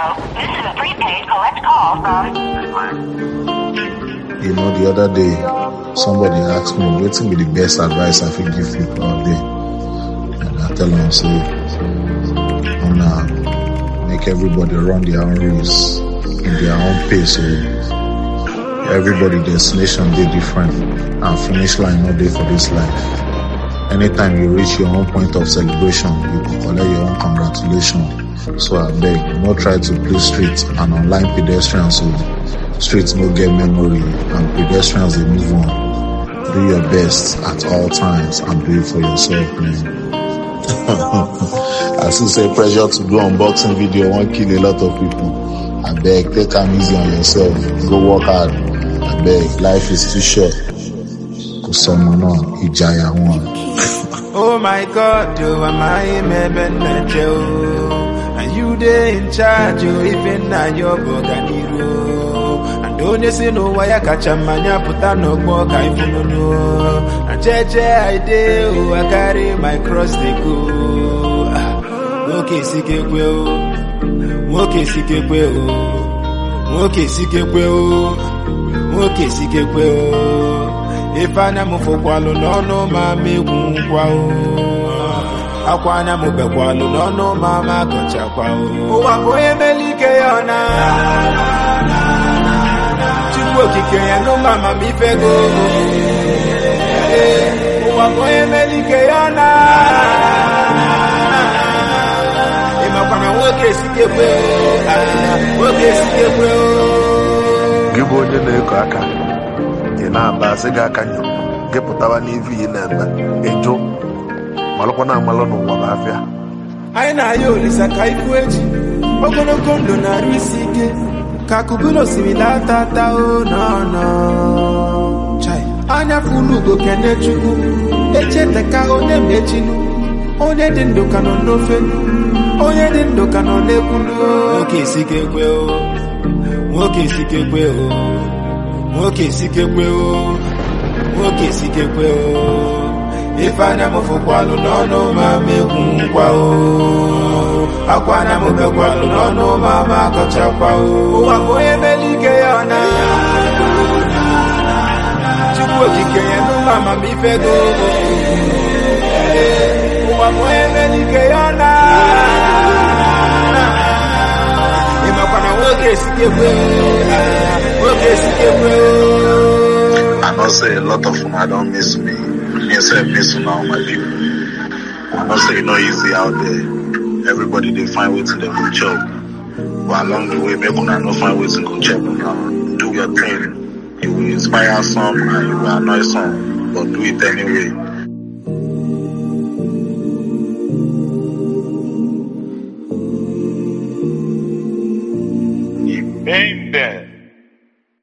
This is a prepaid collect call from... You know, the other day, somebody asked me, what will be the best advice I can give people out there? And I tell them, say, make everybody run their own race in their own pace. So everybody destination they different and finish line not there for this life. Anytime you reach your own point of celebration, you can collect your own congratulations. So I beg, not try to play street and online pedestrians. So streets no get memory and pedestrians they move on. Do your best at all times and do it for yourself, man. I still say pressure to do unboxing video won't kill a lot of people. I beg, take time easy on yourself. Go work hard. I beg, life is too short. Cause someone on Ijaya one. Oh my God, you are my Mebenjo. And you there in charge, you even now your Boganiro. And don't you see no why I catch a mania put on no more kind of no. And JJ I do, I carry my cross they go. Okay, Sikewell. Okay, Sikewell. Okay, Sikewell. Okay, Sikewell. If I am for Qualo, no, mammy, Quao. Aquana Mubequalo, no, mamma, Conchaqua. Oh, I'm going to Likeona. Chibuki, no, mamma, me fego. Oh, I'm going to Likeona. Okay, Sikewell. Na base ga kanyo geputawa n'ivi na mba ejo malokwa na malo no wa afia ai na yo lisa kaiku eji ogono kondo na risike kakubulo simila tata o no chai anya fulu go kene chuku echete ka one mechinu onye dị ndụ ka nọ n'ofe onye dị ndụ ka nọ n'ekulu nwoke sikekwe o nwoke sikekwe o nwoke sikekwe o nwoke sikekwe o ifanya mfukwalo nono mamekwu nkwa o akwana mubekwalo nono mama kochakwa o uwa koye melike yona chukwu okike yenu mama mifego uwa koye melike yona imakwana nwoke sikekwe I know say a lot of them I don't miss me. Me say miss now my people. I know say it's not easy out there. Everybody they find ways to the good job. But along the way, make una no find ways to go check now. Do your thing. It will inspire some and it will annoy some. But do it anyway. Bem